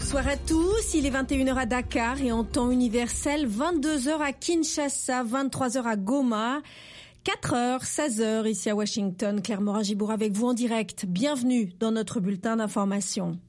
Bonsoir à tous, il est 21h à Dakar et en temps universel, 22h à Kinshasa, 23h à Goma, 4h, 16h ici à Washington. Claire Morin-Gibour avec vous en direct. Bienvenue dans notre bulletin d'information.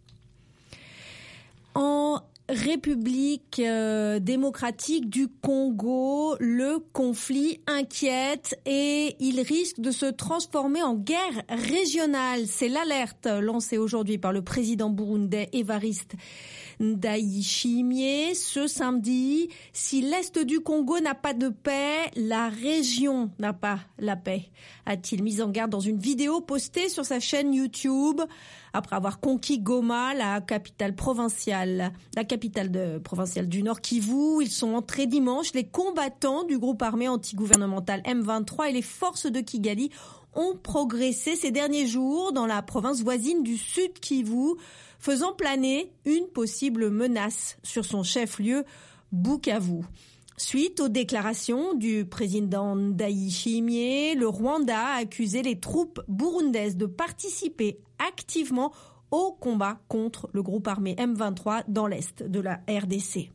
En République démocratique du Congo, le conflit inquiète et il risque de se transformer en guerre régionale. C'est l'alerte lancée aujourd'hui par le président burundais Évariste Ndayishimiye ce samedi. Si l'Est du Congo n'a pas de paix, la région n'a pas la paix, a-t-il mis en garde dans une vidéo postée sur sa chaîne YouTube. Après avoir conquis Goma, la capitale provinciale du Nord Kivu, ils sont entrés dimanche. Les combattants du groupe armé antigouvernemental M23 et les forces de Kigali ont progressé ces derniers jours dans la province voisine du Sud Kivu, faisant planer une possible menace sur son chef-lieu, Bukavu. Suite aux déclarations du président Ndayishimiye, le Rwanda a accusé les troupes burundaises de participer activement au combat contre le groupe armé M23 dans l'est de la RDC.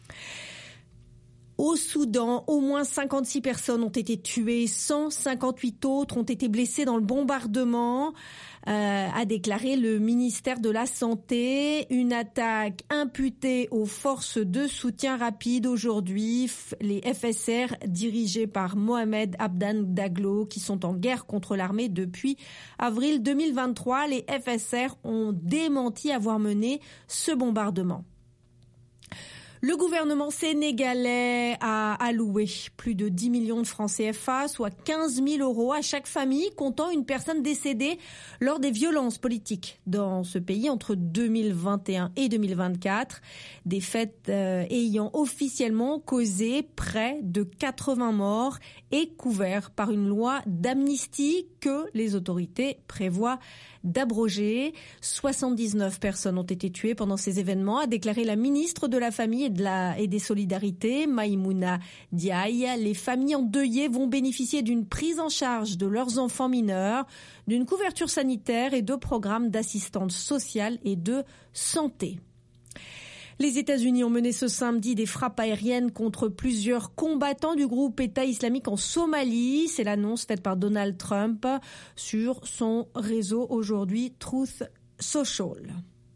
Au Soudan, au moins 56 personnes ont été tuées, 158 autres ont été blessées dans le bombardement, a déclaré le ministère de la Santé. Une attaque imputée aux forces de soutien rapide aujourd'hui, les FSR dirigés par Mohamed Abdan Daglo, qui sont en guerre contre l'armée depuis avril 2023. Les FSR ont démenti avoir mené ce bombardement. Le gouvernement sénégalais a alloué plus de 10 millions de francs CFA, soit 15 000 euros à chaque famille comptant une personne décédée lors des violences politiques dans ce pays entre 2021 et 2024. Des faits ayant officiellement causé près de 80 morts et couverts par une loi d'amnistie que les autorités prévoient d'abroger. 79 personnes ont été tuées pendant ces événements, a déclaré la ministre de la Famille et des Solidarités, Maïmouna Diaye. Les familles endeuillées vont bénéficier d'une prise en charge de leurs enfants mineurs, d'une couverture sanitaire et de programmes d'assistance sociale et de santé. Les États-Unis ont mené ce samedi des frappes aériennes contre plusieurs combattants du groupe État islamique en Somalie. C'est l'annonce faite par Donald Trump sur son réseau aujourd'hui Truth Social.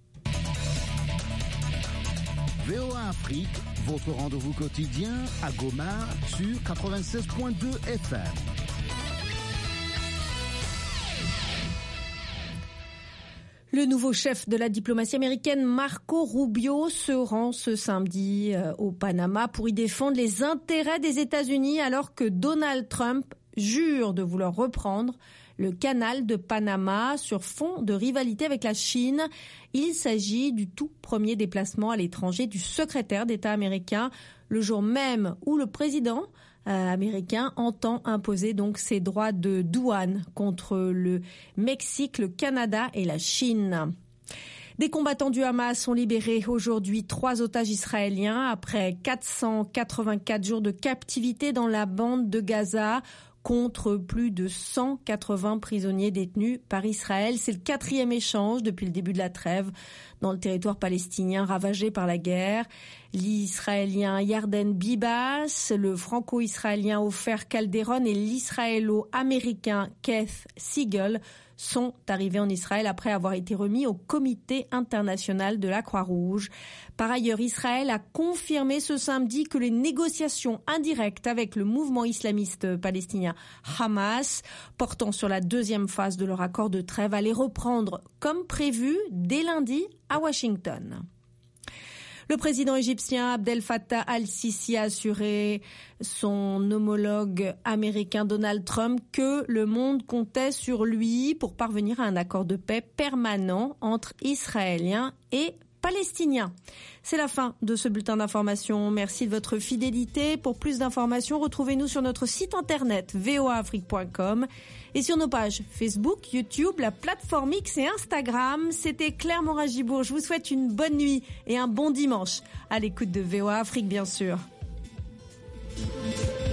VOA Afrique, votre rendez-vous quotidien à Goma sur 96.2 FM. Le nouveau chef de la diplomatie américaine, Marco Rubio, se rend ce samedi au Panama pour y défendre les intérêts des États-Unis alors que Donald Trump jure de vouloir reprendre le canal de Panama sur fond de rivalité avec la Chine. Il s'agit du tout premier déplacement à l'étranger du secrétaire d'État américain, le jour même où le président américain entend imposer donc ses droits de douane contre le Mexique, le Canada et la Chine. Des combattants du Hamas ont libéré aujourd'hui 3 otages israéliens après 484 jours de captivité dans la bande de Gaza, contre plus de 180 prisonniers détenus par Israël. C'est le 4e échange depuis le début de la trêve dans le territoire palestinien ravagé par la guerre. L'Israélien Yarden Bibas, le Franco-Israélien Ofer Calderon et l'Israélo-Américain Keith Siegel sont arrivés en Israël après avoir été remis au Comité international de la Croix-Rouge. Par ailleurs, Israël a confirmé ce samedi que les négociations indirectes avec le mouvement islamiste palestinien Hamas, portant sur la 2e phase de leur accord de trêve, allaient reprendre comme prévu dès lundi à Washington. Le président égyptien Abdel Fattah al-Sisi a assuré son homologue américain Donald Trump que le monde comptait sur lui pour parvenir à un accord de paix permanent entre Israéliens et Palestiniens. C'est la fin de ce bulletin d'information. Merci de votre fidélité. Pour plus d'informations, retrouvez-nous sur notre site internet voaafrique.com et sur nos pages Facebook, YouTube, la plateforme X et Instagram. C'était Claire Morin-Gibour. Je vous souhaite une bonne nuit et un bon dimanche à l'écoute de VOA Afrique, bien sûr.